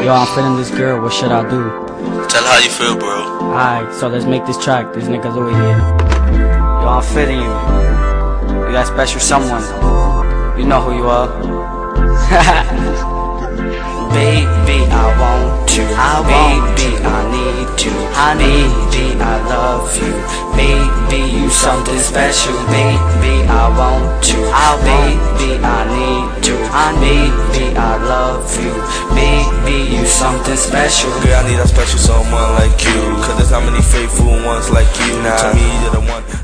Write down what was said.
Yo, I'm feeling this girl, what should I do? Tell her how you feel, bro. Alright, so let's make this track, these niggas over here. Yo, I'm feeling you. You got special someone. You know who you are. Baby, I want you. Baby, I need you. Baby, I love you. Baby, you something special. Baby, I want you. Baby, I need you. Baby, I love you. Baby, you something special. Girl, I need a special someone like you. Cause there's not many faithful ones like you. To me, you're the one.